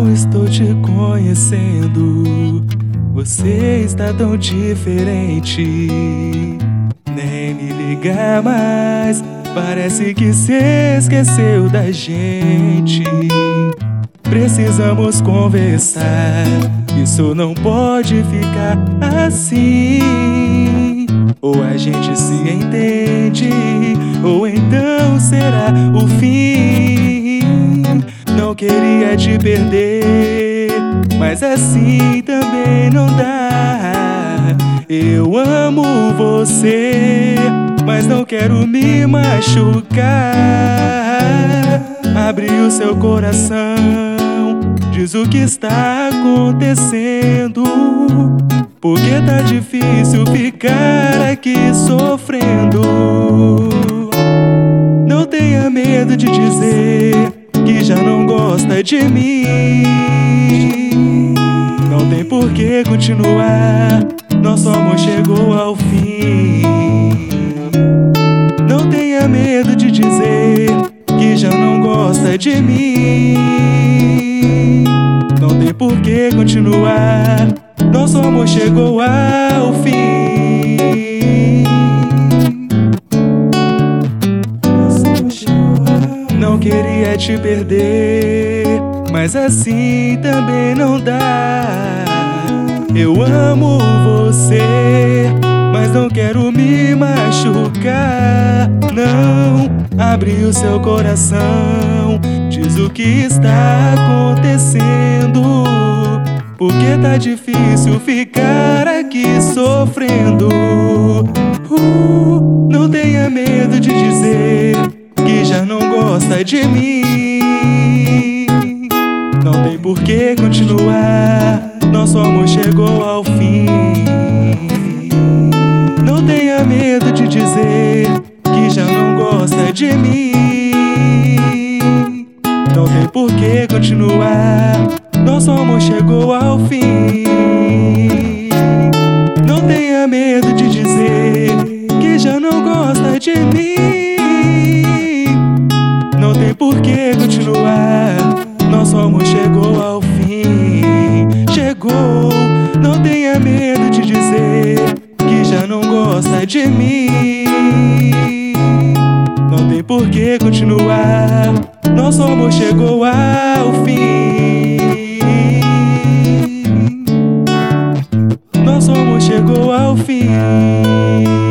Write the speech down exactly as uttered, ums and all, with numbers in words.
mal estou te conhecendo. Você está tão diferente. Nem me liga mais, parece que se esqueceu da gente. Precisamos conversar, isso não pode ficar assim. Ou a gente se entende, ou então será o fim. Não queria te perder, mas assim também não dá. Eu amo você, mas não quero me machucar. Abre o seu coração, diz o que está acontecendo. Porque tá difícil ficar aqui sofrendo. Não tenha medo de dizer que já não gosta de mim. Não tem por que continuar, nosso amor chegou ao fim. Não tenha medo de dizer que já não gosta de mim. Não tem por que continuar, nosso amor chegou ao fim. Nosso amor chegou ao fim. Não queria te perder, mas assim também não dá. Eu amo você, mas não quero me machucar. Não, abre o seu coração, diz o que está acontecendo. Porque tá difícil ficar aqui sofrendo. uh, Não tenha medo de dizer que já não gosta de mim. Não tem por que continuar, nosso amor chegou ao fim. Não tenha medo de dizer que já não gosta de mim. Não tem por que continuar, nosso amor chegou ao fim. Não tenha medo de dizer que já não gosta de mim. Não tem por que continuar, nosso amor chegou ao fim. Chegou, não tenha medo de dizer que já não gosta de mim. Não tem por que continuar, nosso amor chegou ao fim. Nosso amor chegou ao fim.